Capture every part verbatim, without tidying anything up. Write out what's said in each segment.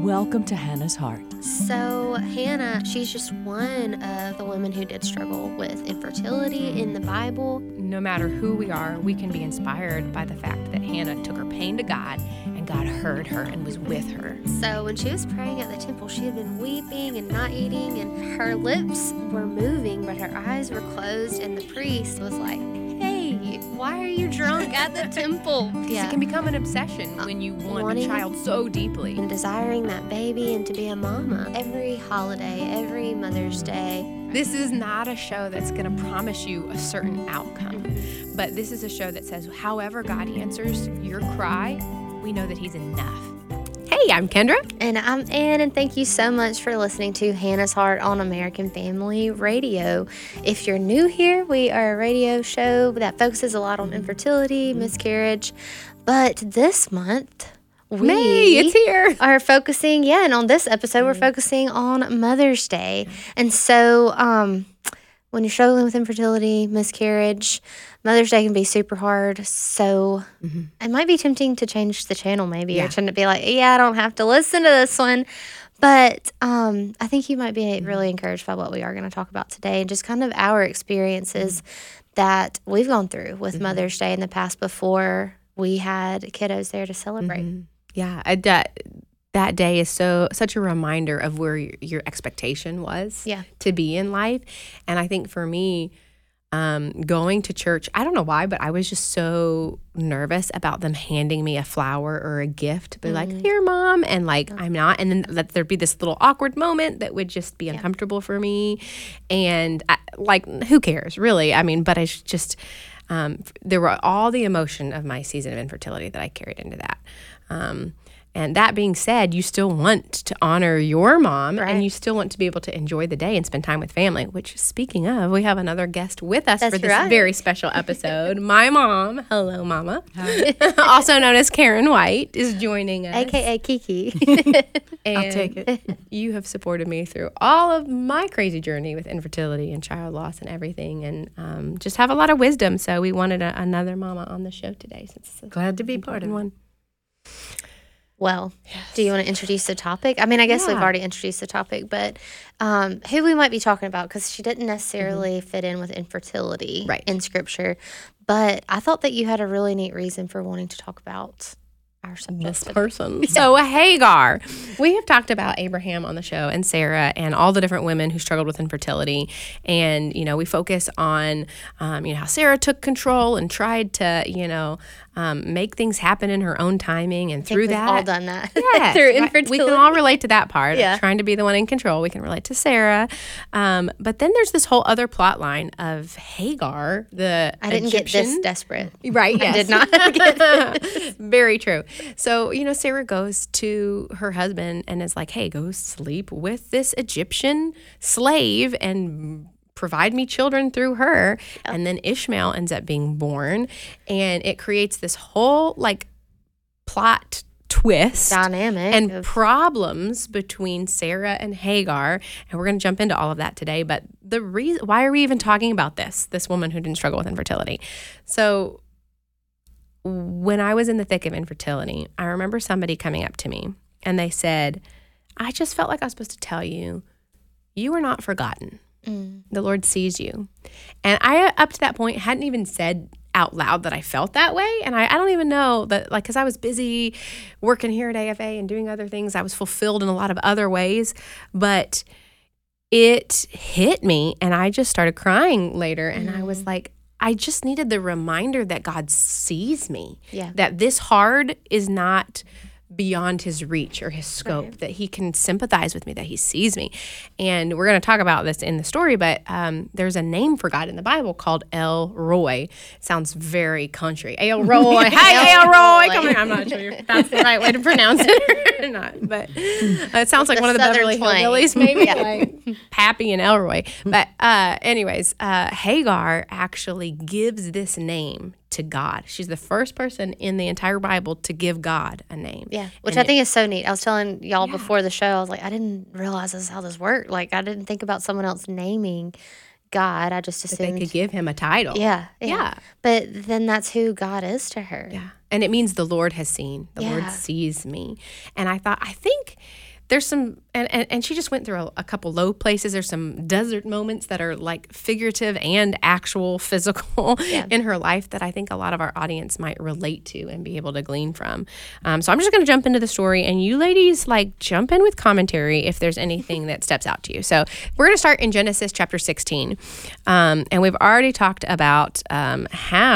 Welcome to Hannah's Heart. So Hannah, she's just one of the women who did struggle with infertility in the Bible. No matter who we are, we can be inspired by the fact that Hannah took her pain to God and God heard her and was with her. So when she was praying at the temple, she had been weeping and not eating, and her lips were moving, but her eyes were closed, and the priest was like, hey, why are you drunk at the temple? Yeah. It can become an obsession when you want Wanting a child so deeply. And desiring that baby and to be a mama. Every holiday, every Mother's Day. This is not a show that's going to promise you a certain outcome, mm-hmm. but this is a show that says, however God answers your cry, we know that He's enough. Hey, I'm Kendra. And I'm Ann, and thank you so much for listening to Hannah's Heart on American Family Radio. If you're new here, we are a radio show that focuses a lot on infertility, miscarriage, but this month, we May, it's here. are focusing, yeah, and on this episode, mm-hmm. we're focusing on Mother's Day. And so, um, when you're struggling with infertility, miscarriage, Mother's Day can be super hard. So mm-hmm. it might be tempting to change the channel maybe yeah. or tend to be like, yeah, I don't have to listen to this one. But um, I think you might be mm-hmm. really encouraged by what we are going to talk about today and just kind of our experiences mm-hmm. that we've gone through with mm-hmm. Mother's Day in the past before we had kiddos there to celebrate. Mm-hmm. Yeah, I, that, that day is so such a reminder of where your, your expectation was yeah. to be in life. And I think for me, um, going to church, I don't know why, but I was just so nervous about them handing me a flower or a gift. Be mm-hmm. like, here, Mom. And like, oh. I'm not. And then that there'd be this little awkward moment that would just be uncomfortable yeah. for me. And I, like, who cares, really? I mean, but I just, um, there were all the emotion of my season of infertility that I carried into that. Um, And that being said, you still want to honor your mom right. and you still want to be able to enjoy the day and spend time with family, which, speaking of, we have another guest with us That's for this right. very special episode. My mom, hello, Mama, also known as Karen White, is joining us. A K A Kiki. And I'll take it. You have supported me through all of my crazy journey with infertility and child loss and everything, and um, just have a lot of wisdom. So we wanted a, another mama on the show today. Since Glad to be part of one. Well, yes. do you want to introduce the topic? I mean, I guess yeah. we've already introduced the topic, but um, who we might be talking about, because she didn't necessarily mm-hmm. fit in with infertility right. in Scripture. But I thought that you had a really neat reason for wanting to talk about our subject. This person. So Hagar. We have talked about Abraham on the show and Sarah and all the different women who struggled with infertility. And, you know, we focus on, um, you know, how Sarah took control and tried to, you know, um, make things happen in her own timing. And I through think we've that. all done that. Yes, through right. infertility. We can all relate to that part yeah. of trying to be the one in control. We can relate to Sarah. Um, but then there's this whole other plot line of Hagar, the I didn't Egyptian. get this desperate. Right, yes. I did not get this. Very true. So, you know, Sarah goes to her husband and is like, hey, go sleep with this Egyptian slave and provide me children through her. Yep. And then Ishmael ends up being born. And it creates this whole, like, plot twist. Dynamic. And of- problems between Sarah and Hagar. And we're going to jump into all of that today. But the reason, why are we even talking about this, this woman who didn't struggle with infertility? So when I was in the thick of infertility, I remember somebody coming up to me and they said, I just felt like I was supposed to tell you, you are not forgotten. Mm. The Lord sees you. And I, up to that point, hadn't even said out loud that I felt that way. And I, I don't even know that, like, because I was busy working here at A F A and doing other things. I was fulfilled in a lot of other ways. But it hit me and I just started crying later. And mm. I was like, I just needed the reminder that God sees me, yeah. that this hard is not beyond his reach or his scope, right. that he can sympathize with me, that he sees me. And we're going to talk about this in the story, but um, there's a name for God in the Bible called El Roi. Sounds very country. El Roi. Hey, El Roi. Come here. I'm not sure if that's the right way to pronounce it or not, but uh, it sounds like the one of the Beverly Hillbillies, maybe, yeah. like Pappy and Elroy. But uh, anyways, uh, Hagar actually gives this name to God. She's the first person in the entire Bible to give God a name. Yeah, which and I it, think is so neat. I was telling y'all yeah. before the show, I was like, I didn't realize this is how this worked. Like, I didn't think about someone else naming God. I just assumed that they could give him a title. Yeah, yeah. Yeah. But then that's who God is to her. Yeah. And it means the Lord has seen. The yeah. Lord sees me. And I thought, I think there's some, and, and, and she just went through a, a couple low places. There's some desert moments that are like figurative and actual physical Yeah. in her life that I think a lot of our audience might relate to and be able to glean from. Um, so I'm just going to jump into the story, and you ladies like jump in with commentary if there's anything that steps out to you. So we're going to start in Genesis chapter sixteen. Um, and we've already talked about um,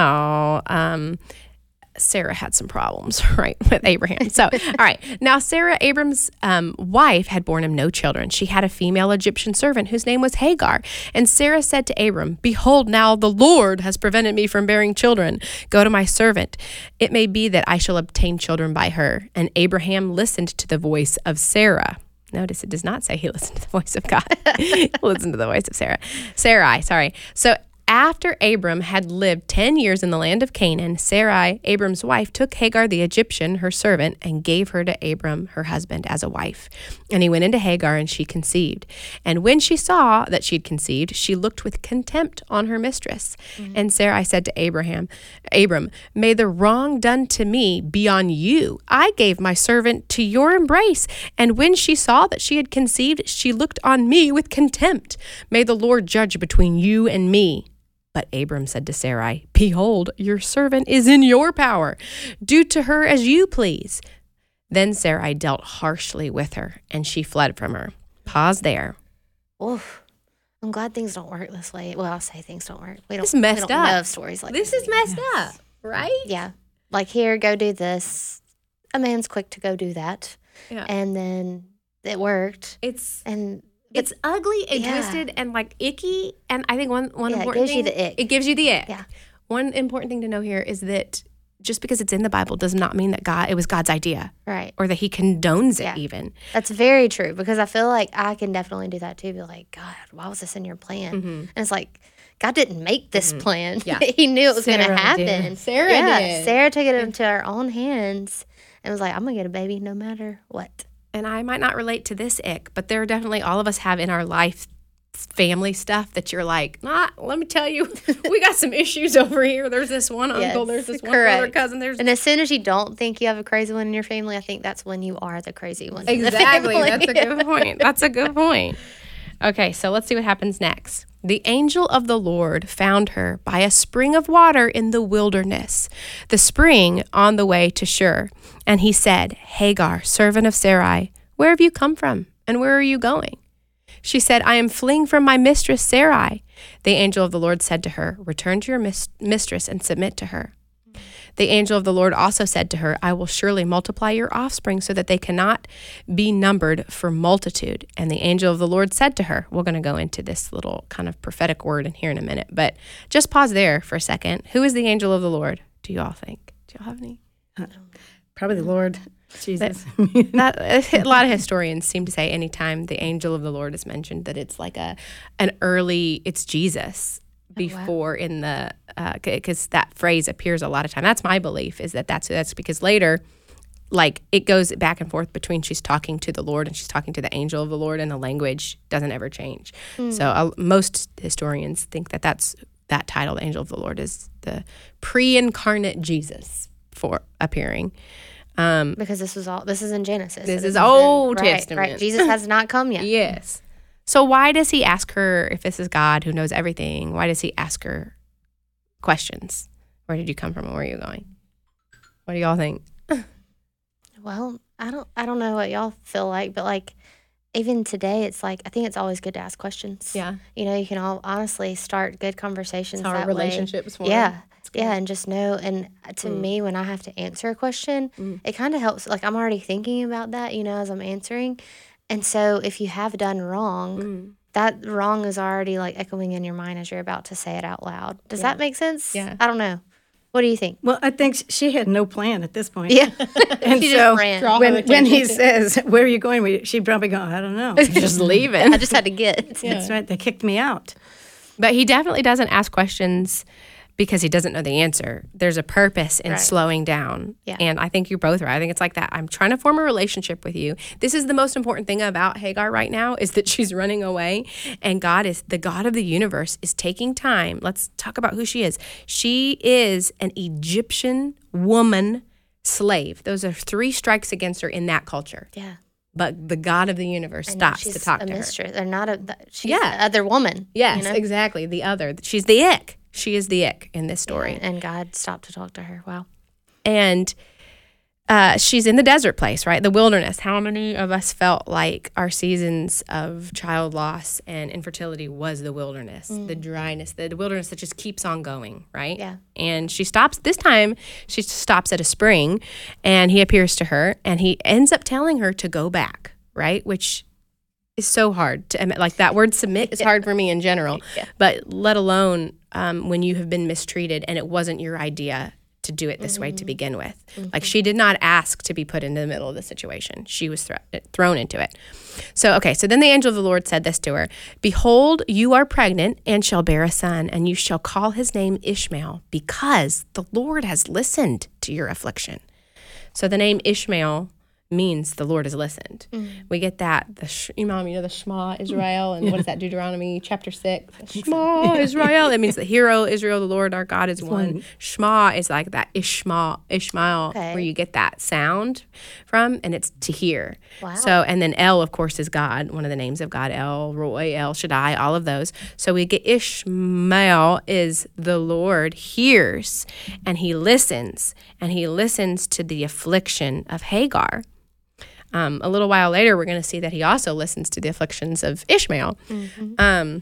how um, Sarah had some problems, right, with Abraham. So, all right. Now, Sarah, Abram's um, wife, had borne him no children. She had a female Egyptian servant whose name was Hagar. And Sarah said to Abram, "Behold, now the Lord has prevented me from bearing children. Go to my servant. It may be that I shall obtain children by her." And Abraham listened to the voice of Sarah. Notice it does not say he listened to the voice of God. He listened to the voice of Sarah. Sarai, sorry. So after Abram had lived ten years in the land of Canaan, Sarai, Abram's wife, took Hagar the Egyptian, her servant, and gave her to Abram, her husband, as a wife. And he went into Hagar, and she conceived. And when she saw that she had conceived, she looked with contempt on her mistress. Mm-hmm. And Sarai said to Abraham, Abram, "May the wrong done to me be on you. I gave my servant to your embrace. And when she saw that she had conceived, she looked on me with contempt. May the Lord judge between you and me." But Abram said to Sarai, "Behold, your servant is in your power. Do to her as you please." Then Sarai dealt harshly with her, and she fled from her. Pause there. Oof. I'm glad things don't work this way. Well, I'll say things don't work. We don't, It's messed we don't up. know of stories like This this. is messed up, right? Yeah. Like, here, go do this. A man's quick to go do that. Yeah. And then it worked. It's And it's ugly and Yeah. twisted and like icky. And I think one one Yeah, it important gives you thing, the ick. It gives you the ick. Yeah. One important thing to know here is that just because it's in the Bible does not mean that God it was God's idea right. or that He condones it Yeah. even. That's very true, because I feel like I can definitely do that too. Be like, God, why was this in your plan? Mm-hmm. And it's like, God didn't make this plan. Yeah. He knew it was going to Sarah happen. did. Sarah yeah, did. Sarah took it into her own hands and was like, I'm going to get a baby no matter what. And I might not relate to this ick, but there are definitely all of us have in our life family stuff that you're like, nah, let me tell you, we got some issues over here. There's this one uncle, Yes, there's this one correct. other cousin, there's And as soon as you don't think you have a crazy one in your family, I think that's when you are the crazy one. in the exactly. family. That's a good point. That's a good point. Okay, so let's see what happens next. The angel of the Lord found her by a spring of water in the wilderness, the spring on the way to Shur. And he said, Hagar, servant of Sarai, where have you come from, and where are you going? She said, I am fleeing from my mistress Sarai. The angel of the Lord said to her, return to your mis- mistress and submit to her. The angel of the Lord also said to her, I will surely multiply your offspring so that they cannot be numbered for multitude. And the angel of the Lord said to her, we're going to go into this little kind of prophetic word in here in a minute, but just pause there for a second. Who is the angel of the Lord, do you all think? Do you all have any? Probably the Lord Jesus. That, a lot of historians seem to say anytime the angel of the Lord is mentioned that it's like a an early, it's Jesus before in the, because uh, that phrase appears a lot of time. That's my belief, is that that's, that's because later, like it goes back and forth between she's talking to the Lord and she's talking to the angel of the Lord, and the language doesn't ever change. Mm. So uh, most historians think that that's that title, the angel of the Lord, is the pre-incarnate Jesus for appearing. Um, because this was all, this is in Genesis. This so is Old right, Testament. Right. Jesus has not come yet. Yes. So why does he ask her, if this is God who knows everything, why does he ask her questions? Where did you come from and where are you going? What do y'all think? Well, I don't I don't know what y'all feel like, but like even today it's like I think it's always good to ask questions. Yeah. You know, you can all honestly start good conversations That's how that our relationships way. form. Yeah. Yeah, and just know, and to Mm. me, when I have to answer a question, Mm. it kind of helps. Like, I'm already thinking about that, you know, as I'm answering. And so if you have done wrong, Mm. that wrong is already like echoing in your mind as you're about to say it out loud. Does Yeah. that make sense? Yeah. I don't know. What do you think? Well, I think she had no plan at this point. Yeah. And She so just ran. Draw her when, when he attention. says, where are you going? We- She'd probably go, I don't know. Just leave it. I just had to get. That's right. They kicked me out. But he definitely doesn't ask questions because he doesn't know the answer. There's a purpose in Right. slowing down. Yeah. And I think you're both right. I think it's like that. I'm trying to form a relationship with you. This is the most important thing about Hagar right now, is that she's running away. And God is, the God of the universe is taking time. Let's talk about who she is. She is an Egyptian woman slave. Those are three strikes against her in that culture. Yeah. but the God of the universe And stops she's to talk a to her. mistress. They're not a. th- She's Yeah. the other woman. Yes, you know? exactly. The other. She's the ick. She is the ick in this story. Yeah, and God stopped to talk to her. Wow. And uh, she's in the desert place, right? The wilderness. How many of us felt like our seasons of child loss and infertility was the wilderness, the dryness, the, the wilderness that just keeps on going, right? Yeah. And she stops, this time she stops at a spring, and he appears to her, and he ends up telling her to go back, right? Which is so hard to admit. Like, that word submit is hard for me in general, Yeah. but let alone um, when you have been mistreated and it wasn't your idea to do it this Mm-hmm. way to begin with. Mm-hmm. Like, she did not ask to be put into the middle of the situation. She was thro- thrown into it. So, okay, so then the angel of the Lord said this to her, "Behold, you are pregnant and shall bear a son, and you shall call his name Ishmael, because the Lord has listened to your affliction." So the name Ishmael means the Lord has listened. Mm. We get that, the sh- Mom, you know, the Shema Israel, and what is that, Deuteronomy chapter six? Shema yeah. Israel. It means the hero Israel, the Lord our God is one. one. Shema is like that Ishmael, Ishmael, okay. where you get that sound from, and it's to hear. Wow. So, and then El, of course, is God, one of the names of God, El Roy, El Shaddai, all of those. So we get Ishmael is the Lord hears, and he listens, and he listens to the affliction of Hagar. Um, a little while later, we're going to see that he also listens to the afflictions of Ishmael. Mm-hmm. Um,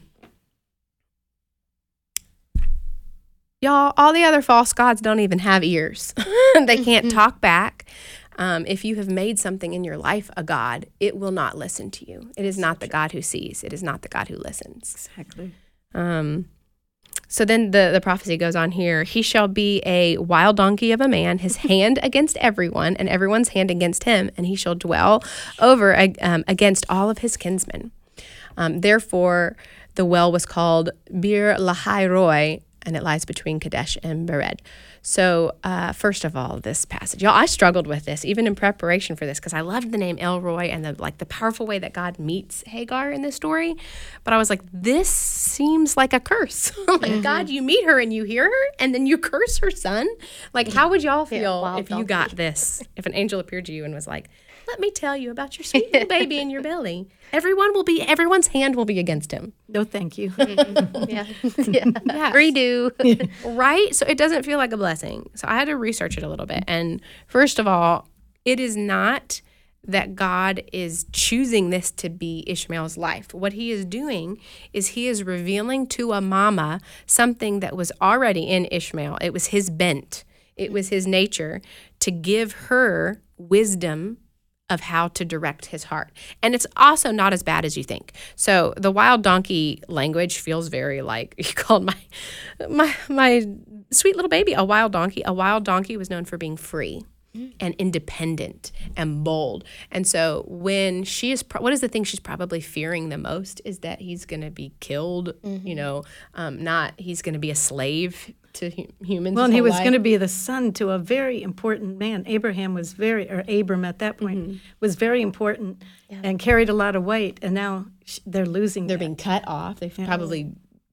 y'all, all the other false gods don't even have ears. They can't talk back. Um, if you have made something in your life a god, it will not listen to you. It is not the God who sees. It is not the God who listens. Exactly. Um, So then the, the prophecy goes on here. He shall be a wild donkey of a man, his hand against everyone, and everyone's hand against him, and he shall dwell over um, against all of his kinsmen. Um, therefore, the well was called Bir Lahai Roi, and it lies between Kadesh and Bered. So uh, first of all, this passage, y'all, I struggled with this even in preparation for this because I loved the name El Roi and the like the powerful way that God meets Hagar in this story. But I was like, this seems like a curse. Like, mm-hmm. God, you meet her and you hear her and then you curse her son. Like, how would y'all feel yeah, if you donkey. got this? If an angel appeared to you and was like, let me tell you about your sweet little baby in your belly. Everyone will be, everyone's hand will be against him. No, thank you. Mm-hmm. yeah. yeah. Yes. Redo. Right? So it doesn't feel like a blessing. So I had to research it a little bit. And first of all, it is not that God is choosing this to be Ishmael's life. What he is doing is he is revealing to a mama something that was already in Ishmael. It was his bent. It was his nature to give her wisdom of how to direct his heart. And it's also not as bad as you think. So the wild donkey language feels very like, you called my my my sweet little baby a wild donkey. A wild donkey was known for being free and independent and bold. And so when she is, pro- what is the thing she's probably fearing the most is that he's going to be killed, mm-hmm. you know, um, not, he's going to be a slave to hu- humans. Well, and he was going to be the son to a very important man. Abraham was very, or Abram at that point, mm-hmm. was very important yeah. and carried a lot of weight. And now sh- they're losing They're that. being cut off. They yeah. probably,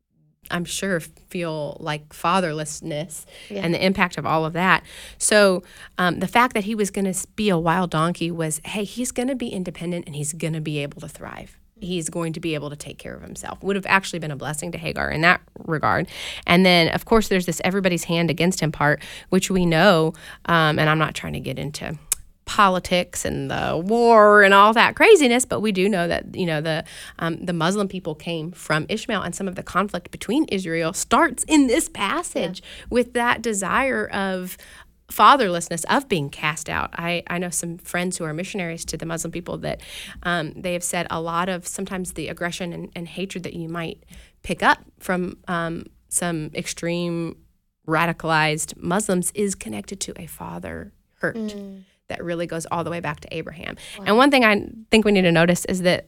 I'm sure, feel like fatherlessness yeah. and the impact of all of that. So um, the fact that he was going to be a wild donkey was, hey, he's going to be independent and he's going to be able to thrive. He's going to be able to take care of himself. Would have actually been a blessing to Hagar in that regard. And then, of course, there's this everybody's hand against him part, which we know, um, and I'm not trying to get into politics and the war and all that craziness, but we do know that, you know, the um, the Muslim people came from Ishmael, and some of the conflict between Israel starts in this passage yeah. with that desire of fatherlessness, of being cast out. I, I know some friends who are missionaries to the Muslim people that um, they have said a lot of sometimes the aggression and, and hatred that you might pick up from um, some extreme radicalized Muslims is connected to a father hurt. Mm. That really goes all the way back to Abraham. Wow. And one thing I think we need to notice is that,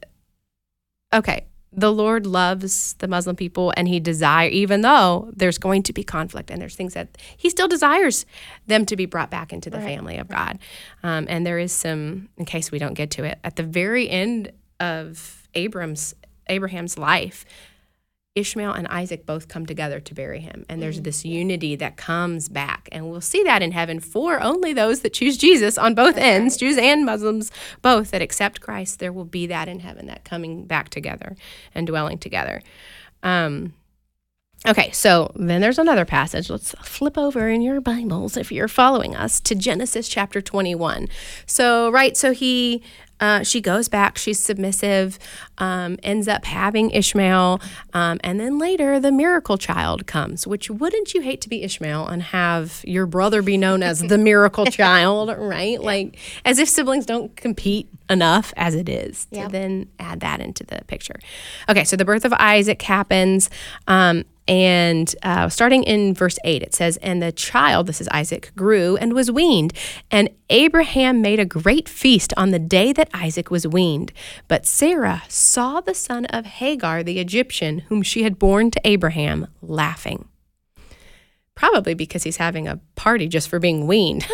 okay, the Lord loves the Muslim people and he desires, even though there's going to be conflict and there's things that he still desires them to be brought back into the right. family of God. Um, and there is some, in case we don't get to it, at the very end of Abram's, Abraham's life, Ishmael and Isaac both come together to bury him. And there's this unity that comes back. And we'll see that in heaven for only those that choose Jesus on both ends, Jews and Muslims, both that accept Christ. There will be that in heaven, that coming back together and dwelling together. Um, okay, so then there's another passage. Let's flip over in your Bibles, if you're following us, to Genesis chapter twenty-one. So, right, so he... Uh, she goes back, she's submissive, um, ends up having Ishmael, um, and then later the miracle child comes, which wouldn't you hate to be Ishmael and have your brother be known as the miracle child, right? Yeah. Like, as if siblings don't compete enough as it is to yep. then add that into the picture. Okay, so the birth of Isaac happens, um, and uh, starting in verse eight, it says, and the child, this is Isaac, grew and was weaned. And Abraham made a great feast on the day that Isaac was weaned. But Sarah saw the son of Hagar, the Egyptian, whom she had borne to Abraham, laughing. Probably because he's having a party just for being weaned.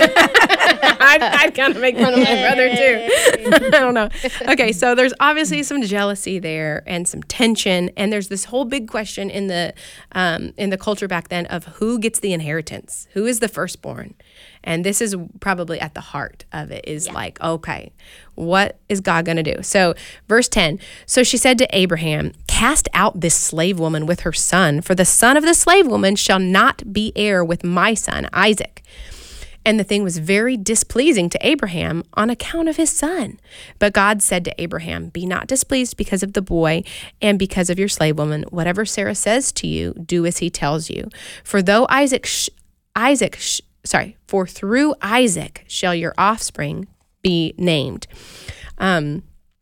I'd, I'd kind of make fun of my brother too. I don't know. Okay, so there's obviously some jealousy there and some tension, and there's this whole big question in the um, in the culture back then of who gets the inheritance, who is the firstborn, and this is probably at the heart of it. Is yeah. like, okay, what is God going to do? So, verse ten. So she said to Abraham, "Cast out this slave woman with her son, for the son of the slave woman shall not be heir with my son Isaac." And the thing was very displeasing to Abraham on account of his son. But God said to Abraham, "Be not displeased because of the boy and because of your slave woman. Whatever Sarah says to you, do as he tells you. For though Isaac, sh- Isaac, sh- sorry, for through Isaac shall your offspring be named." Um,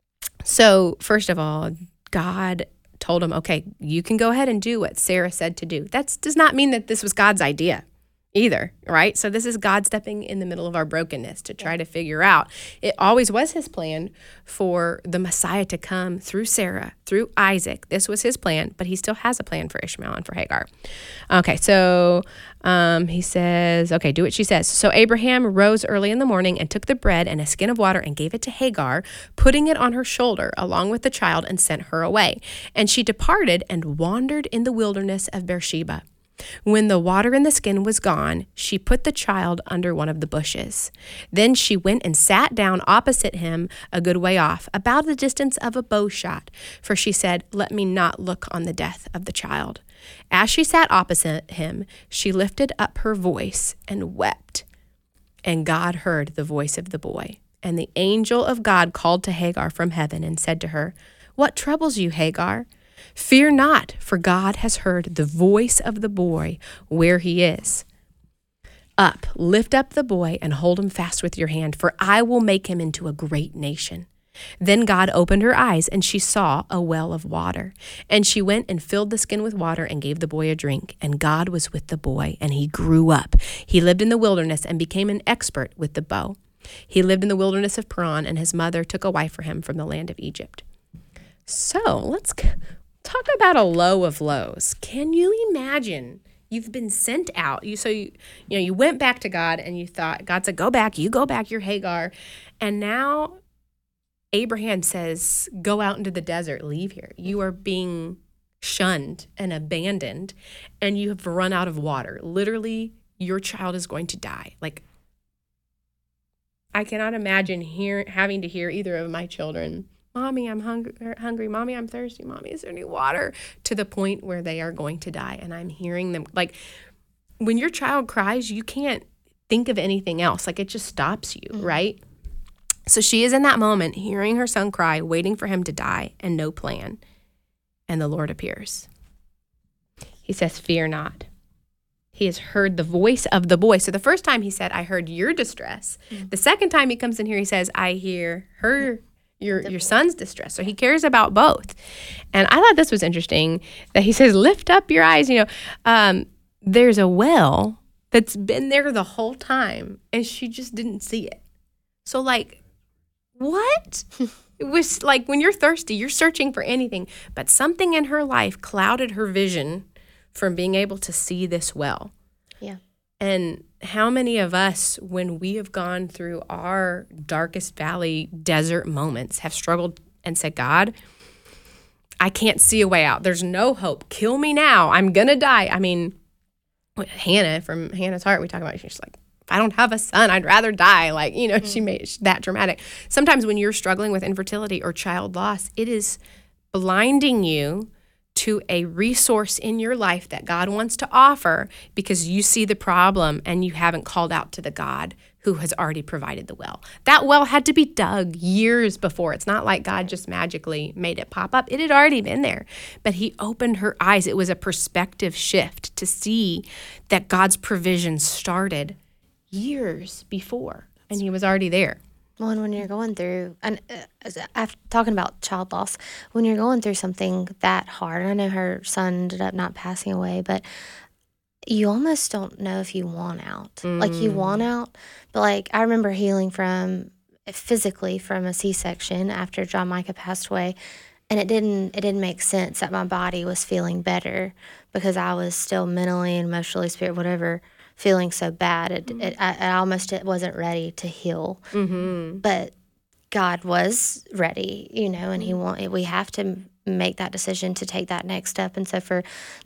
so first of all, God told him, okay, you can go ahead and do what Sarah said to do. That does not mean that this was God's idea either, right? So this is God stepping in the middle of our brokenness to try to figure out. It always was his plan for the Messiah to come through Sarah, through Isaac. This was his plan, but he still has a plan for Ishmael and for Hagar. Okay, so um, he says, okay, do what she says. So Abraham rose early in the morning and took the bread and a skin of water and gave it to Hagar, putting it on her shoulder along with the child, and sent her away. And she departed and wandered in the wilderness of Beersheba. When the water in the skin was gone, she put the child under one of the bushes. Then she went and sat down opposite him a good way off, about the distance of a bow shot, for she said, "Let me not look on the death of the child." As she sat opposite him, she lifted up her voice and wept. And God heard the voice of the boy. And the angel of God called to Hagar from heaven and said to her, "What troubles you, Hagar? Fear not, for God has heard the voice of the boy where he is. Up, lift up the boy and hold him fast with your hand, for I will make him into a great nation." Then God opened her eyes, and she saw a well of water. And she went and filled the skin with water and gave the boy a drink. And God was with the boy, and he grew up. He lived in the wilderness and became an expert with the bow. He lived in the wilderness of Paran, and his mother took a wife for him from the land of Egypt. So let's talk about a low of lows. Can you imagine? You've been sent out. You so you you know you went back to God and you thought, God said, "Go back. You go back. You're Hagar." And now Abraham says, "Go out into the desert. Leave here. You are being shunned and abandoned, and you have run out of water. Literally, your child is going to die." Like, I cannot imagine hear having to hear either of my children, "Mommy, I'm hungry, hungry. Mommy, I'm thirsty. Mommy, is there any water?" to the point where they are going to die. And I'm hearing them. Like, when your child cries, you can't think of anything else. Like, it just stops you, mm-hmm. right? So she is in that moment, hearing her son cry, waiting for him to die, and no plan. And the Lord appears. He says, "Fear not." He has heard the voice of the boy. So the first time he said, "I heard your distress." Mm-hmm. The second time he comes in here, he says, "I hear her your your son's distress." So he cares about both. And I thought this was interesting that he says, "Lift up your eyes." You know, um, there's a well that's been there the whole time, and she just didn't see it. So, like, what? It was like when you're thirsty, you're searching for anything, but something in her life clouded her vision from being able to see this well. Yeah. And how many of us, when we have gone through our darkest valley desert moments, have struggled and said, "God, I can't see a way out. There's no hope. Kill me now. I'm going to die. I mean, Hannah, from Hannah's Heart, we talk about, she's like, if I don't have a son, I'd rather die. Like, you know, mm-hmm. she made it that dramatic. Sometimes when you're struggling with infertility or child loss, it is blinding you to a resource in your life that God wants to offer because you see the problem and you haven't called out to the God who has already provided the well. That well had to be dug years before. It's not like God just magically made it pop up. It had already been there, but he opened her eyes. It was a perspective shift to see that God's provision started years before, and he was already there. Well, and when you're going through, and uh, after talking about child loss, when you're going through something that hard, I know her son ended up not passing away, but you almost don't know if you want out. Mm. Like, you want out, but like, I remember healing from, physically from a C-section after John Micah passed away, and it didn't, it didn't make sense that my body was feeling better because I was still mentally and emotionally, spirit, whatever, feeling so bad. It, mm-hmm. it, I, I almost it wasn't ready to heal. Mm-hmm. But God was ready, you know, and he want, we have to make that decision to take that next step. And so for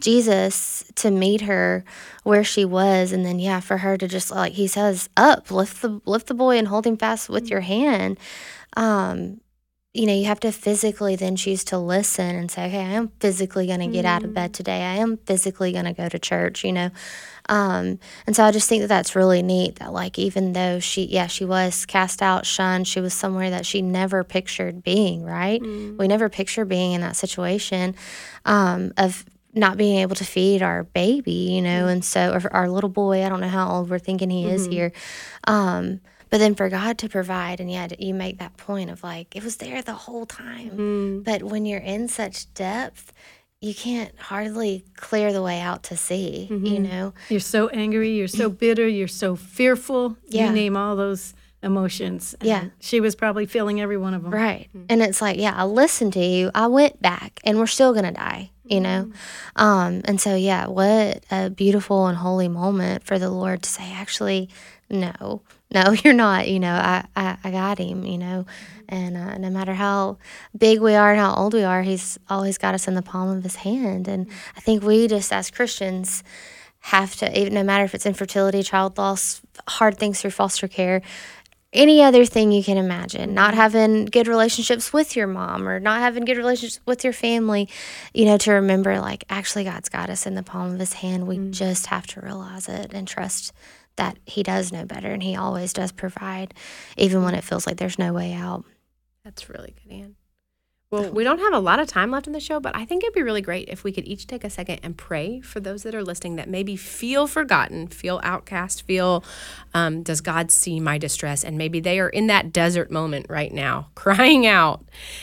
Jesus to meet her where she was, and then, yeah, for her to just, like he says, up, lift the, lift the boy and hold him fast with mm-hmm. your hand. Um, you know, you have to physically then choose to listen and say, okay, I am physically going to get mm-hmm. out of bed today. I am physically going to go to church, you know. Um, and so I just think that that's really neat that, like, even though she, yeah, she was cast out, shunned, she was somewhere that she never pictured being, right? Mm-hmm. We never picture being in that situation um, of not being able to feed our baby, you know, mm-hmm. and so, or our little boy, I don't know how old we're thinking he mm-hmm. is here. Um, but then for God to provide, and yeah, you make that point of, like, it was there the whole time. Mm-hmm. But when you're in such depth, you can't hardly clear the way out to see, mm-hmm. you know? You're so angry, you're so bitter, you're so fearful. Yeah. You name all those emotions. And yeah. she was probably feeling every one of them. Right. Mm-hmm. And it's like, yeah, I listened to you. I went back, and we're still going to die, you know? Mm-hmm. Um, and so, yeah, what a beautiful and holy moment for the Lord to say, actually, no, no, you're not, you know, I, I, I got him, you know, and uh, no matter how big we are and how old we are, he's always got us in the palm of his hand. And I think we just, as Christians, have to, even no matter if it's infertility, child loss, hard things through foster care, any other thing you can imagine, not having good relationships with your mom or not having good relationships with your family, you know, to remember, like, actually God's got us in the palm of his hand. We mm. just have to realize it and trust that he does know better, and he always does provide, even when it feels like there's no way out. That's really good, Ann. Well, we don't have a lot of time left in the show, but I think it'd be really great if we could each take a second and pray for those that are listening that maybe feel forgotten, feel outcast, feel, um, does God see my distress? And maybe they are in that desert moment right now, crying out,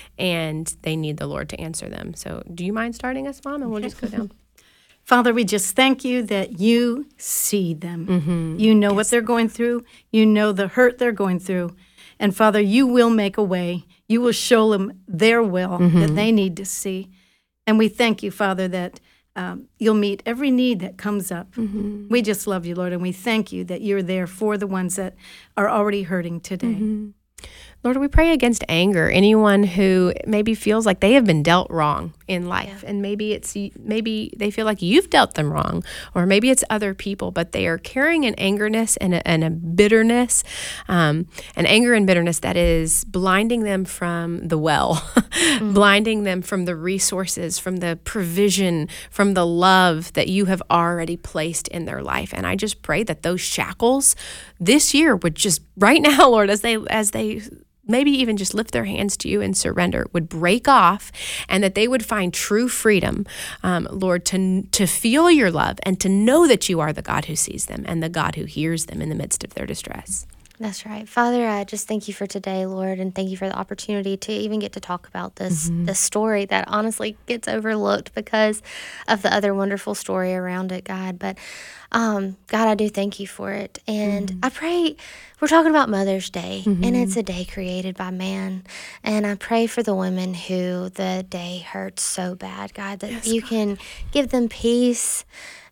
and they need the Lord to answer them. So do you mind starting us, Mom? And we'll just go down. Father, we just thank you that you see them. Mm-hmm. You know yes. what they're going through. You know the hurt they're going through. And Father, you will make a way. You will show them their will mm-hmm. that they need to see. And we thank you, Father, that um, you'll meet every need that comes up. Mm-hmm. We just love you, Lord, and we thank you that you're there for the ones that are already hurting today. Mm-hmm. Lord, we pray against anger. Anyone who maybe feels like they have been dealt wrong in life, yeah. and maybe it's maybe they feel like you've dealt them wrong, or maybe it's other people, but they are carrying an angerness and a, and a bitterness, um, an anger and bitterness that is blinding them from the well, mm-hmm. blinding them from the resources, from the provision, from the love that you have already placed in their life. And I just pray that those shackles this year would just right now, Lord, as they as they maybe even just lift their hands to you and surrender, would break off, and that they would find true freedom, um, Lord, to to feel your love and to know that you are the God who sees them and the God who hears them in the midst of their distress. That's right. Father, I just thank you for today, Lord, and thank you for the opportunity to even get to talk about this, mm-hmm. this story that honestly gets overlooked because of the other wonderful story around it, God. But um, God, I do thank you for it. And mm-hmm. I pray, we're talking about Mother's Day, mm-hmm. and it's a day created by man. And I pray for the women who the day hurts so bad, God, that yes, you God. can give them peace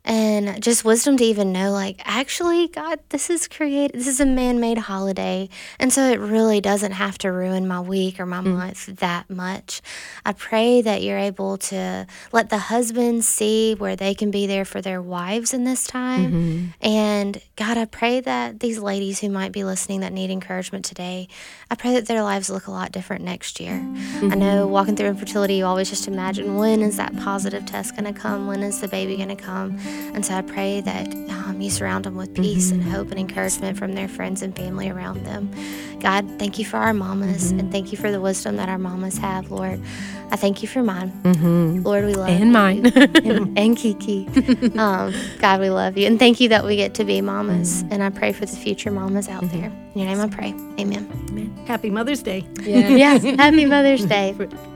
and just wisdom to even know, like, actually, God, this is created, this is a man-made holiday, and so it really doesn't have to ruin my week or my mm. month that much. I pray that you're able to let the husbands see where they can be there for their wives in this time. Mm-hmm. And God, I pray that these ladies who might be listening that need encouragement today, I pray that their lives look a lot different next year. Mm-hmm. I know walking through infertility, you always just imagine, when is that positive test going to come? When is the baby going to come? And so I pray that um, you surround them with peace mm-hmm. and hope and encouragement from their friends and family around them. God, thank you for our mamas, mm-hmm. and thank you for the wisdom that our mamas have, Lord. I thank you for mine. Mm-hmm. Lord, we love and you. mine. and, and Kiki. Um, God, we love you. And thank you that we get to be mamas. Mm-hmm. And I pray for the future mamas out mm-hmm. there. In your name I pray. Amen. Amen. Happy Mother's Day. Yeah. Yes. Happy Mother's Day.